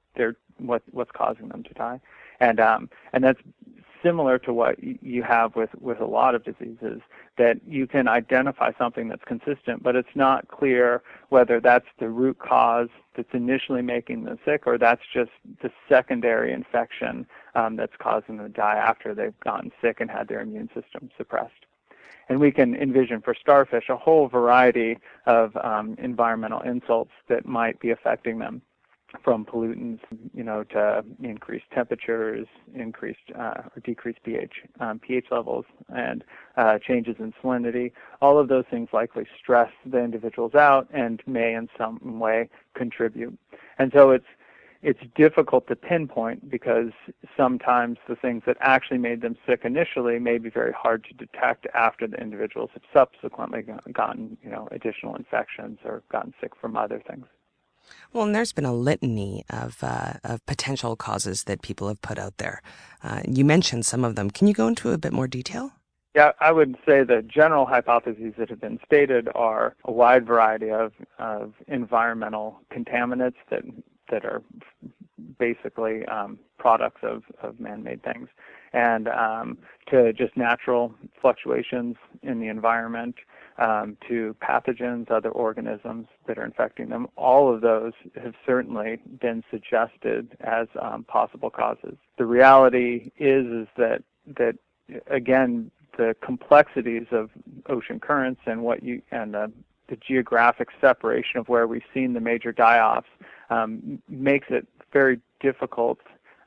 what's causing them to die. And that's similar to what you have with a lot of diseases, that you can identify something that's consistent, but it's not clear whether that's the root cause that's initially making them sick, or that's just the secondary infection that's causing them to die after they've gotten sick and had their immune system suppressed. And we can envision for starfish a whole variety of environmental insults that might be affecting them, from pollutants, to increased temperatures, increased or decreased pH levels, and changes in salinity. All of those things likely stress the individuals out and may in some way contribute. And so it's difficult to pinpoint, because sometimes the things that actually made them sick initially may be very hard to detect after the individuals have subsequently gotten additional infections or gotten sick from other things. Well, and there's been a litany of potential causes that people have put out there. You mentioned some of them. Can you go into a bit more detail? Yeah, I would say the general hypotheses that have been stated are a wide variety of environmental contaminants that are basically products of man-made things, and to just natural fluctuations in the environment, to pathogens, other organisms that are infecting them. All of those have certainly been suggested as possible causes. The reality is that again, the complexities of ocean currents and the geographic separation of where we've seen the major die-offs makes it very difficult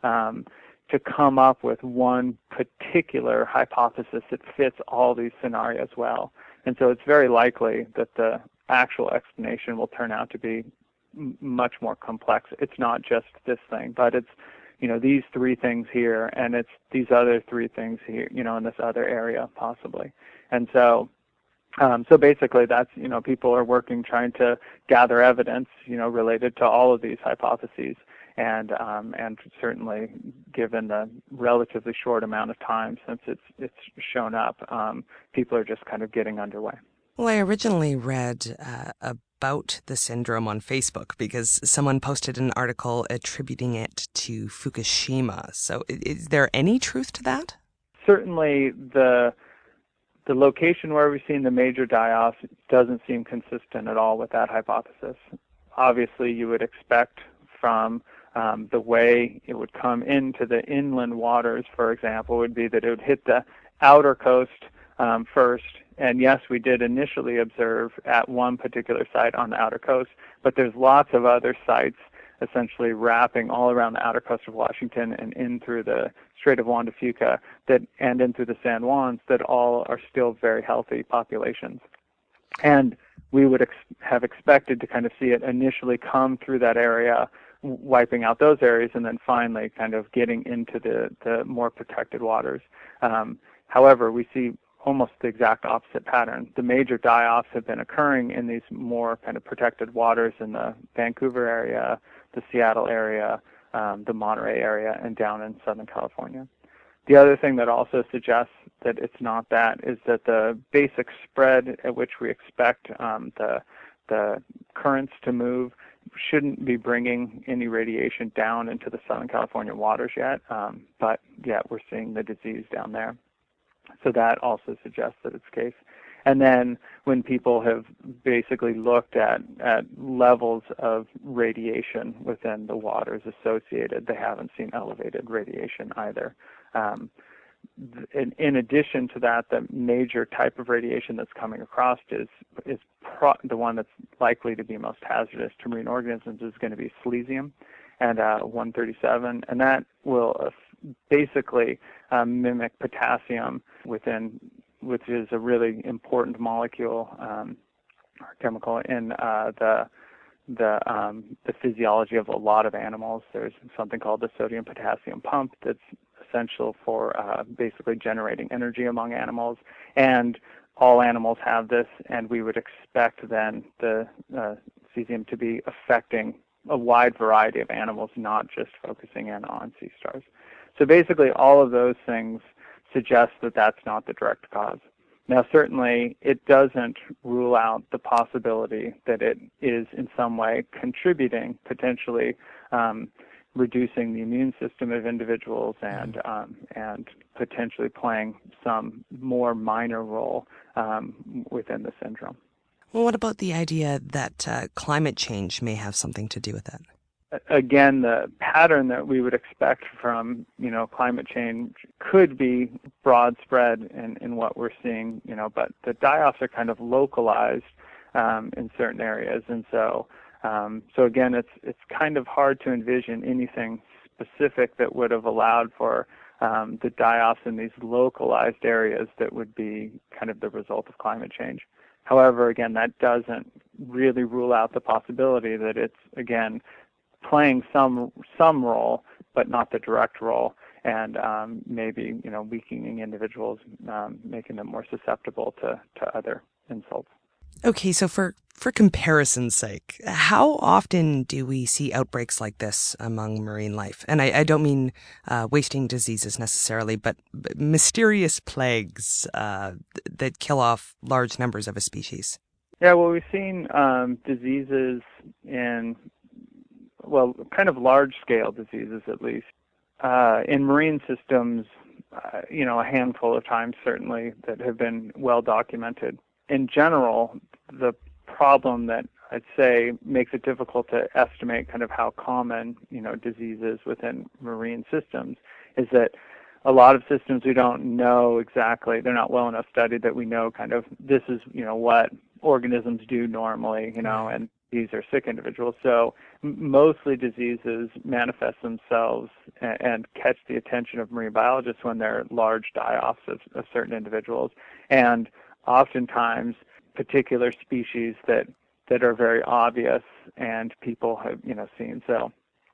to come up with one particular hypothesis that fits all these scenarios well. And so it's very likely that the actual explanation will turn out to be much more complex. It's not just this thing, but it's these three things here, and it's these other three things here, in this other area possibly. And so basically that's, people are working trying to gather evidence, related to all of these hypotheses. And certainly given the relatively short amount of time since it's shown up, people are just kind of getting underway. Well, I originally read about the syndrome on Facebook because someone posted an article attributing it to Fukushima. So is there any truth to that? Certainly the location where we've seen the major die-offs doesn't seem consistent at all with that hypothesis. Obviously, you would expect from the way it would come into the inland waters, for example, would be that it would hit the outer coast first. And yes, we did initially observe at one particular site on the outer coast, but there's lots of other sites essentially wrapping all around the outer coast of Washington and in through the Strait of Juan de Fuca and in through the San Juans that all are still very healthy populations. And we would have expected to kind of see it initially come through that area, wiping out those areas, and then finally kind of getting into the more protected waters. However, we see almost the exact opposite pattern. The major die-offs have been occurring in these more kind of protected waters in the Vancouver area, the Seattle area, the Monterey area, and down in Southern California. The other thing that also suggests that it's not that is that the basic spread at which we expect the currents to move shouldn't be bringing any radiation down into the Southern California waters yet, but yet we're seeing the disease down there. So that also suggests that it's the case. And then when people have basically looked at levels of radiation within the waters associated, they haven't seen elevated radiation either. In addition to that, the major type of radiation that's coming across is the one that's likely to be most hazardous to marine organisms is going to be cesium and 137, and that will basically mimic potassium which is a really important molecule or chemical in the physiology of a lot of animals. There's something called the sodium-potassium pump that's essential for basically generating energy among animals, and all animals have this, and we would expect then the cesium to be affecting a wide variety of animals, not just focusing in on sea stars. So basically all of those things suggest that that's not the direct cause. Now, certainly it doesn't rule out the possibility that it is in some way contributing, potentially reducing the immune system of individuals and potentially playing some more minor role within the syndrome. Well, what about the idea that climate change may have something to do with that? Again, the pattern that we would expect from, climate change could be broad spread in what we're seeing, but the die-offs are kind of localized in certain areas. And so again, it's kind of hard to envision anything specific that would have allowed for the die-offs in these localized areas that would be kind of the result of climate change. However, again, that doesn't really rule out the possibility that it's, again, playing some role, but not the direct role, and maybe weakening individuals, making them more susceptible to other insults. Okay, so for comparison's sake, how often do we see outbreaks like this among marine life? And I don't mean wasting diseases necessarily, but mysterious plagues that kill off large numbers of a species. Yeah, well, we've seen diseases in kind of large-scale diseases, at least, in marine systems, a handful of times, certainly, that have been well documented. In general, the problem that I'd say makes it difficult to estimate kind of how common, diseases within marine systems is that a lot of systems we don't know exactly, they're not well enough studied that we know kind of this is, what organisms do normally, and these are sick individuals. So mostly diseases manifest themselves and catch the attention of marine biologists when they're large die-offs of certain individuals, and oftentimes particular species that are very obvious and people have seen. So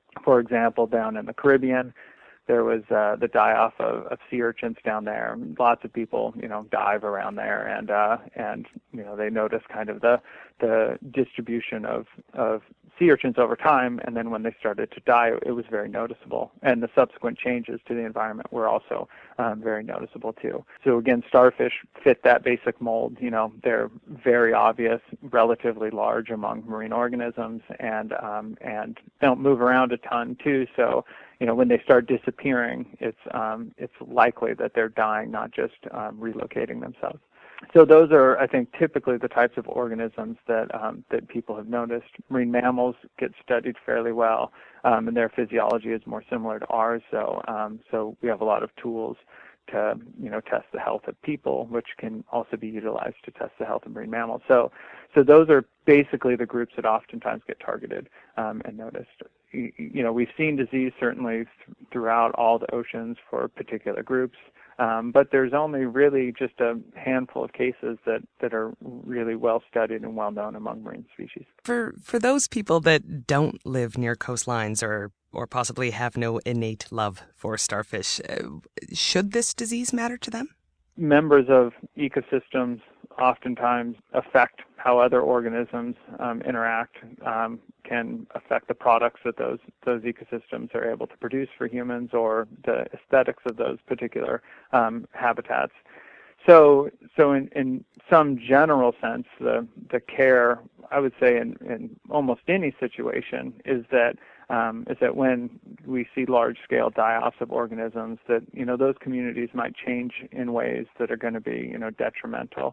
For example, down in the Caribbean, there was the die-off of sea urchins down there. Lots of people, dive around there, and they notice kind of the distribution of sea urchins over time, and then when they started to die, it was very noticeable. And the subsequent changes to the environment were also very noticeable too. So again, starfish fit that basic mold. They're very obvious, relatively large among marine organisms, and don't move around a ton too. So when they start disappearing, it's likely that they're dying, not just relocating themselves. So those are, I think, typically the types of organisms that people have noticed. Marine mammals get studied fairly well, and their physiology is more similar to ours. So we have a lot of tools to test the health of people, which can also be utilized to test the health of marine mammals. So those are basically the groups that oftentimes get targeted and noticed. We've seen disease certainly throughout all the oceans for particular groups. But there's only really just a handful of cases that are really well studied and well known among marine species. For those people that don't live near coastlines or possibly have no innate love for starfish, should this disease matter to them? Members of ecosystems oftentimes affect how other organisms interact, can affect the products that those ecosystems are able to produce for humans or the aesthetics of those particular habitats. So in some general sense, the care, I would say, in almost any situation is that when we see large-scale die-offs of organisms, that those communities might change in ways that are going to be detrimental.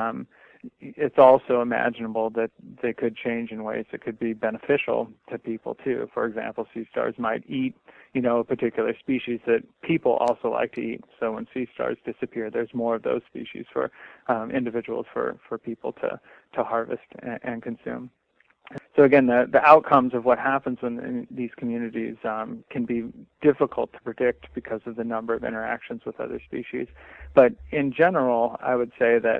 It's also imaginable that they could change in ways that could be beneficial to people too. For example, sea stars might eat a particular species that people also like to eat. So when sea stars disappear, there's more of those species for individuals for people to harvest and consume. So again, the outcomes of what happens in these communities can be difficult to predict because of the number of interactions with other species. But in general, I would say that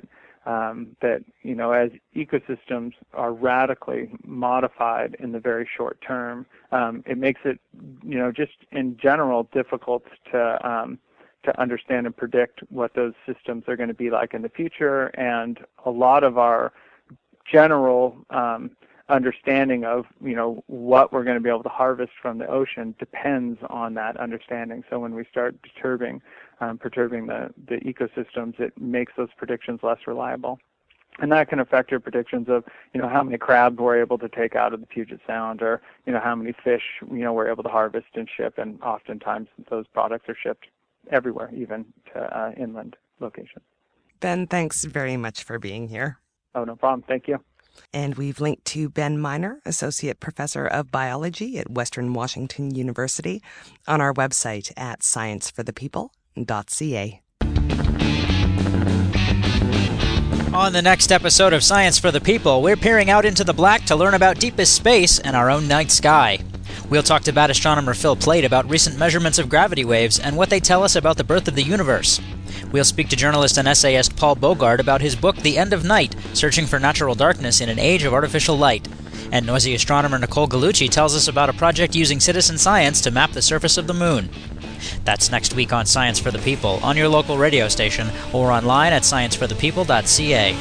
as ecosystems are radically modified in the very short term, it makes it just in general difficult to understand and predict what those systems are going to be like in the future. And a lot of our general understanding of what we're going to be able to harvest from the ocean depends on that understanding. So when we start perturbing the ecosystems, it makes those predictions less reliable, and that can affect your predictions of how many crabs we're able to take out of the Puget Sound, or how many fish we're able to harvest and ship. And oftentimes those products are shipped everywhere, even to inland locations. Ben, thanks very much for being here. Oh, no problem. Thank you. And we've linked to Ben Miner, Associate Professor of Biology at Western Washington University, on our website at scienceforthepeople.ca. On the next episode of Science for the People, we're peering out into the black to learn about deepest space and our own night sky. We'll talk to bat astronomer Phil Plait about recent measurements of gravity waves and what they tell us about the birth of the universe. We'll speak to journalist and essayist Paul Bogard about his book The End of Night, Searching for Natural Darkness in an Age of Artificial Light. And noisy astronomer Nicole Gallucci tells us about a project using citizen science to map the surface of the moon. That's next week on Science for the People, on your local radio station, or online at scienceforthepeople.ca.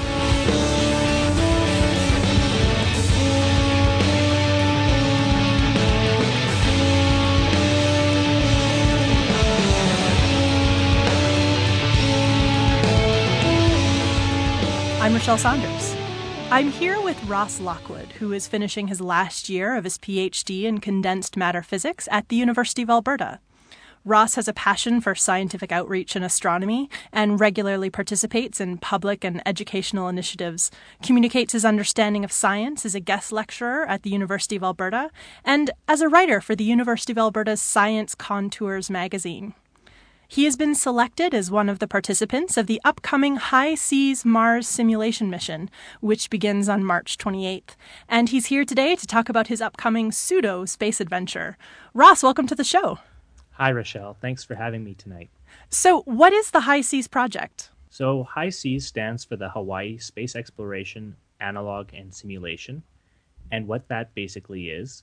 I'm Rochelle Saunders. I'm here with Ross Lockwood, who is finishing his last year of his PhD in condensed matter physics at the University of Alberta. Ross has a passion for scientific outreach in astronomy and regularly participates in public and educational initiatives, communicates his understanding of science as a guest lecturer at the University of Alberta, and as a writer for the University of Alberta's Science Contours magazine. He has been selected as one of the participants of the upcoming HI-SEAS Mars simulation mission, which begins on March 28th. And he's here today to talk about his upcoming pseudo-space adventure. Ross, welcome to the show. Hi, Rochelle. Thanks for having me tonight. So what is the HI-SEAS project? So HI-SEAS stands for the Hawaii Space Exploration, Analog, and Simulation. And what that basically is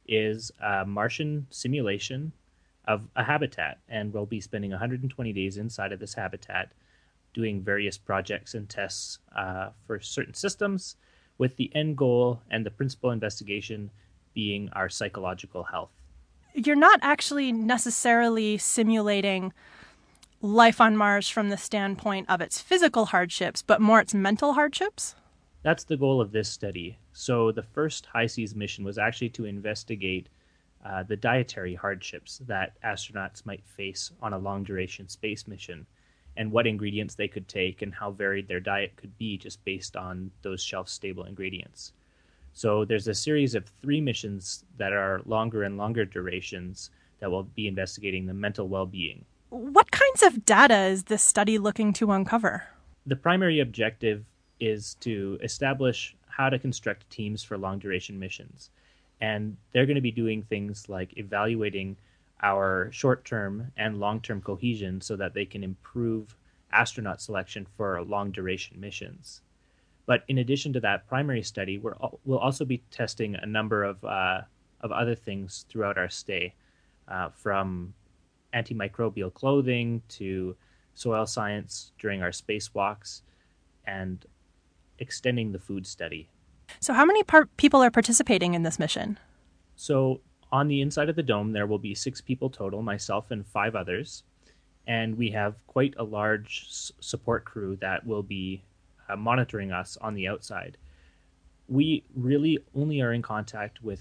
is a Martian simulation of a habitat, and we'll be spending 120 days inside of this habitat doing various projects and tests for certain systems, with the end goal and the principal investigation being our psychological health. You're not actually necessarily simulating life on Mars from the standpoint of its physical hardships, but more its mental hardships? That's the goal of this study. So the first HI-SEAS mission was actually to investigate the dietary hardships that astronauts might face on a long-duration space mission, and what ingredients they could take and how varied their diet could be just based on those shelf-stable ingredients. So there's a series of 3 missions that are longer and longer durations that will be investigating the mental well-being. What kinds of data is this study looking to uncover? The primary objective is to establish how to construct teams for long-duration missions. And they're going to be doing things like evaluating our short-term and long-term cohesion so that they can improve astronaut selection for long-duration missions. But in addition to that primary study, we'll also be testing a number of other things throughout our stay, from antimicrobial clothing to soil science during our spacewalks, and extending the food study. So how many people are participating in this mission? So on the inside of the dome, there will be 6 people total, myself and 5 others. And we have quite a large support crew that will be monitoring us on the outside. We really only are in contact with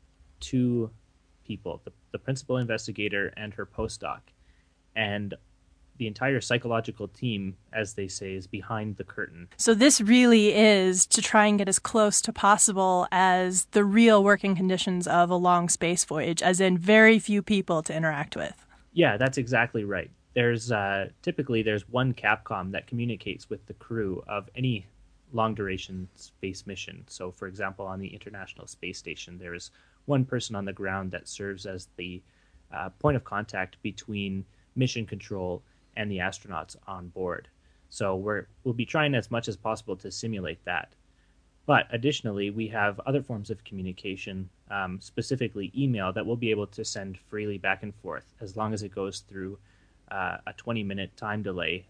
2 people, the principal investigator and her postdoc. And the entire psychological team, as they say, is behind the curtain. So this really is to try and get as close to possible as the real working conditions of a long space voyage, as in very few people to interact with. Yeah, that's exactly right. There's typically one Capcom that communicates with the crew of any long-duration space mission. So, for example, on the International Space Station, there's one person on the ground that serves as the point of contact between mission control and the astronauts on board. So we'll be trying as much as possible to simulate that. But additionally, we have other forms of communication, specifically email, that we'll be able to send freely back and forth as long as it goes through a 20-minute time delay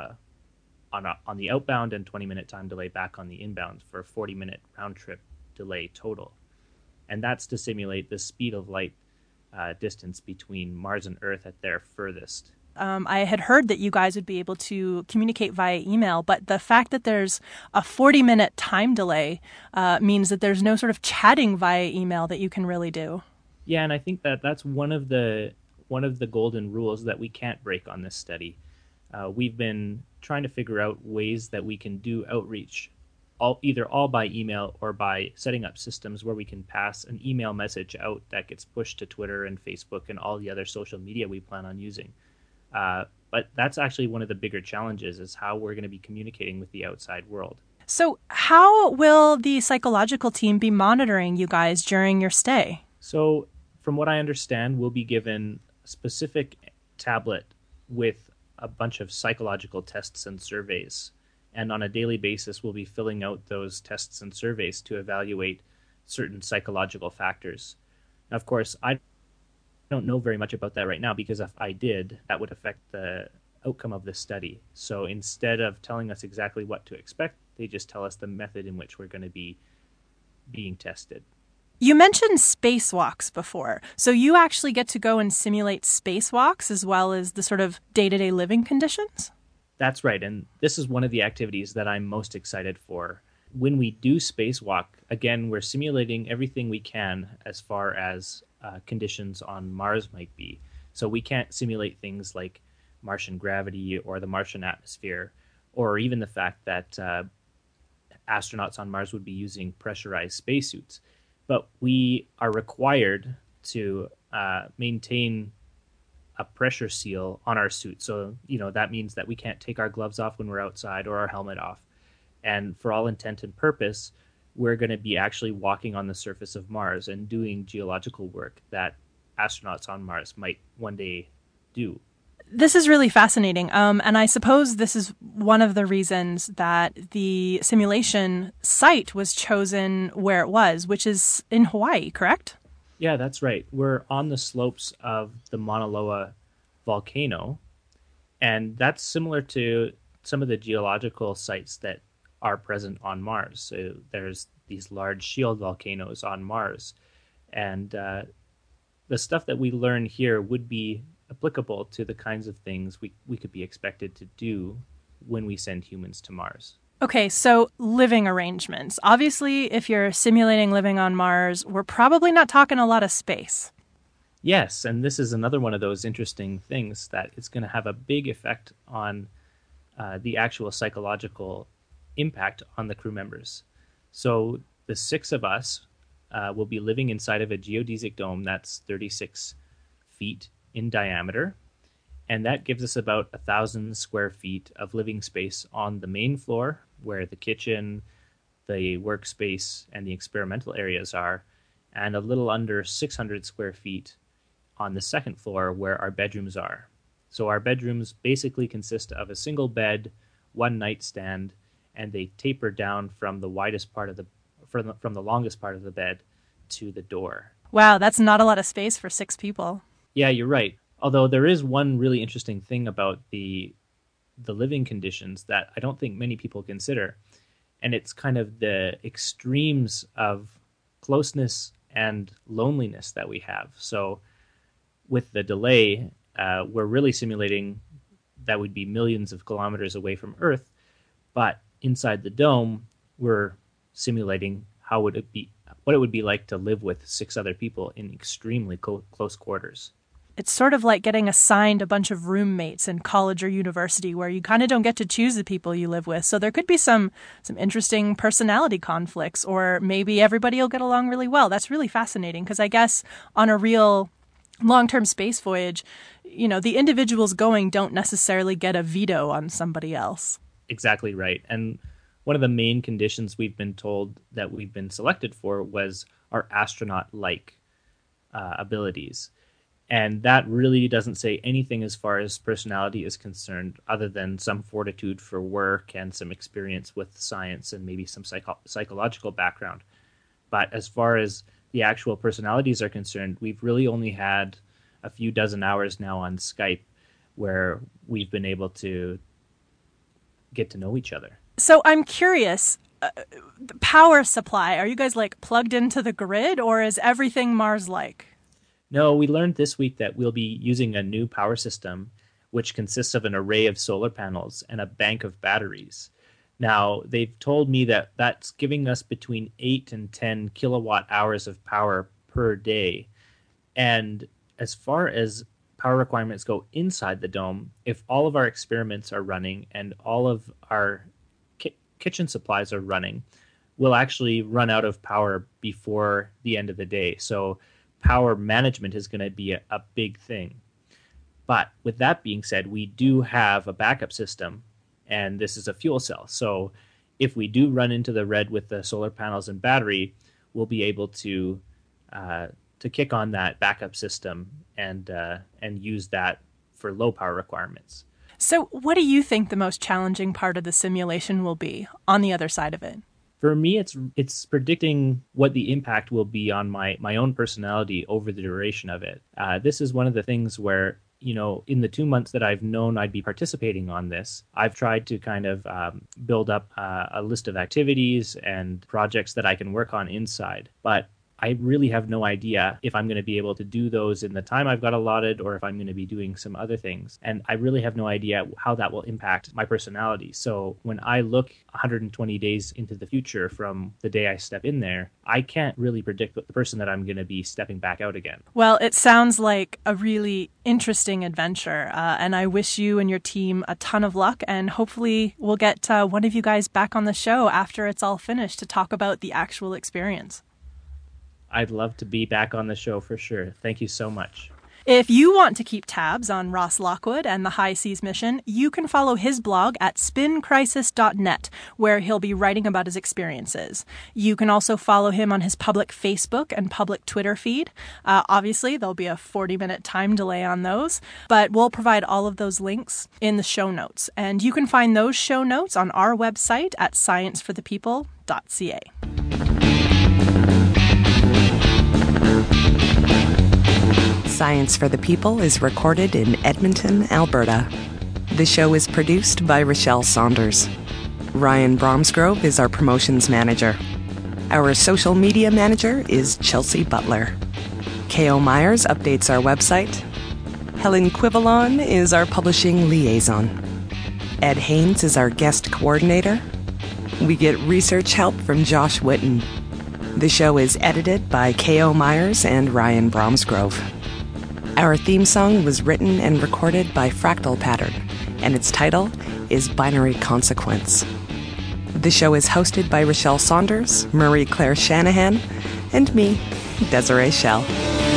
on the outbound and 20-minute time delay back on the inbound for a 40-minute round-trip delay total. And that's to simulate the speed of light distance between Mars and Earth at their furthest. I had heard that you guys would be able to communicate via email, but the fact that there's a 40-minute time delay means that there's no sort of chatting via email that you can really do. Yeah, and I think that's one of the golden rules that we can't break on this study. We've been trying to figure out ways that we can do outreach, either all by email or by setting up systems where we can pass an email message out that gets pushed to Twitter and Facebook and all the other social media we plan on using. But that's actually one of the bigger challenges, is how we're going to be communicating with the outside world. So how will the psychological team be monitoring you guys during your stay? So from what I understand, we'll be given a specific tablet with a bunch of psychological tests and surveys. And on a daily basis, we'll be filling out those tests and surveys to evaluate certain psychological factors. Now, of course, I don't know very much about that right now, because if I did, that would affect the outcome of this study. So instead of telling us exactly what to expect, they just tell us the method in which we're going to be being tested. You mentioned spacewalks before. So you actually get to go and simulate spacewalks as well as the sort of day-to-day living conditions? That's right. And this is one of the activities that I'm most excited for. When we do spacewalk, again, we're simulating everything we can as far as conditions on Mars might be. So we can't simulate things like Martian gravity or the Martian atmosphere, or even the fact that astronauts on Mars would be using pressurized spacesuits. But we are required to maintain a pressure seal on our suit. So, that means that we can't take our gloves off when we're outside or our helmet off. And for all intent and purpose, we're going to be actually walking on the surface of Mars and doing geological work that astronauts on Mars might one day do. This is really fascinating. And I suppose this is one of the reasons that the simulation site was chosen where it was, which is in Hawaii, correct? Yeah, that's right. We're on the slopes of the Mauna Loa volcano, and that's similar to some of the geological sites that are present on Mars. So there's these large shield volcanoes on Mars, and the stuff that we learn here would be applicable to the kinds of things we could be expected to do when we send humans to Mars. Okay, so living arrangements. Obviously, if you're simulating living on Mars, we're probably not talking a lot of space. Yes, and this is another one of those interesting things that it's going to have a big effect on the actual psychological impact on the crew members. So the 6 of us will be living inside of a geodesic dome that's 36 feet in diameter, and that gives us about 1,000 square feet of living space on the main floor, where the kitchen, the workspace, and the experimental areas are, and a little under 600 square feet on the second floor, where our bedrooms are. So our bedrooms basically consist of a single bed, one nightstand, and they taper down from the widest part of the from the longest part of the bed to the door. Wow, that's not a lot of space for 6 people. Yeah, you're right. Although there is one really interesting thing about the living conditions that I don't think many people consider, and it's kind of the extremes of closeness and loneliness that we have. So with the delay, we're really simulating that would be millions of kilometers away from Earth, but inside the dome, we're simulating what it would be like to live with 6 other people in extremely close quarters. It's sort of like getting assigned a bunch of roommates in college or university where you kind of don't get to choose the people you live with. So there could be some interesting personality conflicts, or maybe everybody will get along really well. That's really fascinating because I guess on a real long-term space voyage, the individuals going don't necessarily get a veto on somebody else. Exactly right. And one of the main conditions we've been told that we've been selected for was our astronaut-like abilities. And that really doesn't say anything as far as personality is concerned, other than some fortitude for work and some experience with science and maybe some psychological background. But as far as the actual personalities are concerned, we've really only had a few dozen hours now on Skype where we've been able to get to know each other. So I'm curious, the power supply, are you guys plugged into the grid, or is everything Mars-like? No, we learned this week that we'll be using a new power system, which consists of an array of solar panels and a bank of batteries. Now, they've told me that that's giving us between 8 and 10 kilowatt hours of power per day. And as far as power requirements go inside the dome, if all of our experiments are running and all of our kitchen supplies are running, we'll actually run out of power before the end of the day. So power management is going to be a big thing. But with that being said, we do have a backup system, and this is a fuel cell. So if we do run into the red with the solar panels and battery, we'll be able to kick on that backup system and use that for low power requirements. So what do you think the most challenging part of the simulation will be on the other side of it? For me, it's predicting what the impact will be on my own personality over the duration of it. This is one of the things where, in the 2 months that I've known I'd be participating on this, I've tried to kind of build up a list of activities and projects that I can work on inside. But I really have no idea if I'm going to be able to do those in the time I've got allotted or if I'm going to be doing some other things. And I really have no idea how that will impact my personality. So when I look 120 days into the future from the day I step in there, I can't really predict the person that I'm going to be stepping back out again. Well, it sounds like a really interesting adventure. And I wish you and your team a ton of luck. And hopefully we'll get one of you guys back on the show after it's all finished to talk about the actual experience. I'd love to be back on the show for sure. Thank you so much. If you want to keep tabs on Ross Lockwood and the High Seas mission, you can follow his blog at spincrisis.net, where he'll be writing about his experiences. You can also follow him on his public Facebook and public Twitter feed. Obviously, there'll be a 40-minute time delay on those, but we'll provide all of those links in the show notes. And you can find those show notes on our website at scienceforthepeople.ca. Science for the People is recorded in Edmonton, Alberta. The show is produced by Rochelle Saunders. Ryan Bromsgrove is our promotions manager. Our social media manager is Chelsea Butler. K.O. Myers updates our website. Helen Quivalon is our publishing liaison. Ed Haynes is our guest coordinator. We get research help from Josh Witten. The show is edited by K.O. Myers and Ryan Bromsgrove. Our theme song was written and recorded by Fractal Pattern, and its title is Binary Consequence. The show is hosted by Rochelle Saunders, Marie Claire Shanahan, and me, Desiree Schell.